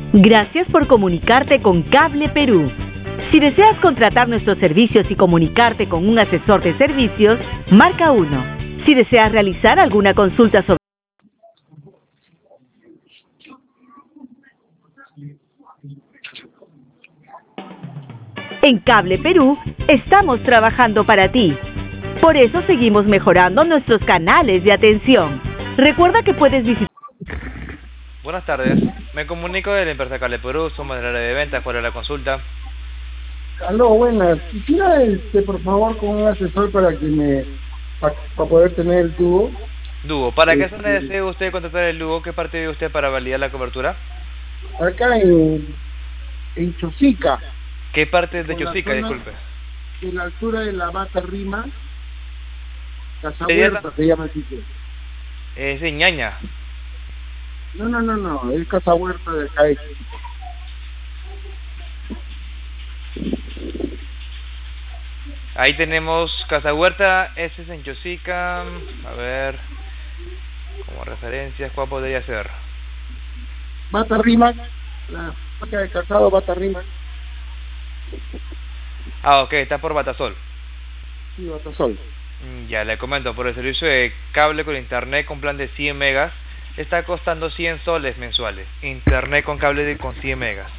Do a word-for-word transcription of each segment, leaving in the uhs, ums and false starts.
Gracias por comunicarte con Cable Perú. Si deseas contratar nuestros servicios y comunicarte con un asesor de servicios, marca uno. Si deseas realizar alguna consulta sobre En Cable Perú, estamos trabajando para ti. Por eso seguimos mejorando nuestros canales de atención. Recuerda que puedes visitar... Buenas tardes, me comunico de la empresa Cable Perú, somos del área de ventas, ¿cuál es la consulta? Aló, buenas. Quisiera, este, por favor, con un asesor para que me... para pa poder tener el tubo. Duo, ¿para qué Este, zona desea usted contratar el Duo? ¿Qué parte vive usted para validar la cobertura? Acá en... en Chosica. ¿Qué parte de Por la Chosica, zona- disculpe? En la altura de la Bata Rima. Casa Sería Huerta la- se llama el sitio. Es de Ñaña. No, no, no, no. Es Casa Huerta de acá de Chosica. Ahí tenemos Casa Huerta, ese es en Chosica. A ver, como referencias, ¿cuál podría ser? Bata Rima. La marca de calzado Bata Rima. Ah, ok, está por Batasol. Sí, Batasol. Mm, Ya le comento, por el servicio de cable con internet con plan de cien megas, está costando cien soles mensuales. Internet con cable de con cien megas.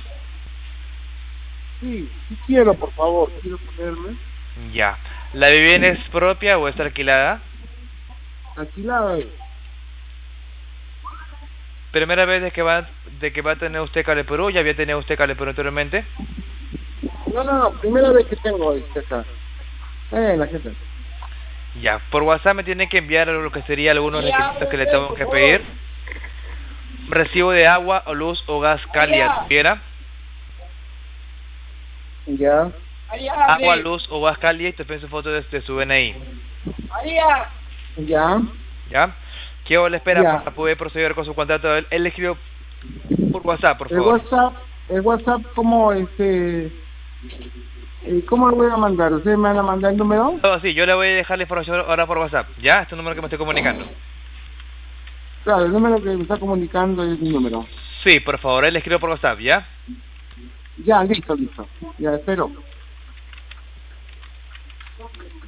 Sí, sí quiero, por favor. Quiero ponerme. Ya. ¿La vivienda es propia o está alquilada? Alquilada. ¿Primera vez de que va de que va a tener usted Cable Perú? ¿Ya había tenido usted Cable Perú anteriormente? No, no, no. Primera vez que tengo este acá. Eh, la gente. Ya. Por WhatsApp me tiene que enviar lo que sería algunos requisitos que le tengo que pedir. Recibo de agua o luz o gas cálida, ¿tuviera? Ya. Agua, luz o gas cálida y te pido su foto de, de su D N I. Ya. ¿Ya? ¿Qué le espera Ya. para poder proceder con su contrato? Él, él le escribió por WhatsApp, por El favor. WhatsApp, el WhatsApp, ¿cómo este, eh, cómo lo voy a mandar? ¿Ustedes me van a mandar el número? No, sí, yo le voy a dejar la información ahora por WhatsApp. ¿Ya? Este es el número que me estoy comunicando. Claro, el número que me está comunicando es mi número. Sí, por favor, él le escribo por WhatsApp, ¿ya? Ya, listo, listo. Ya, espero.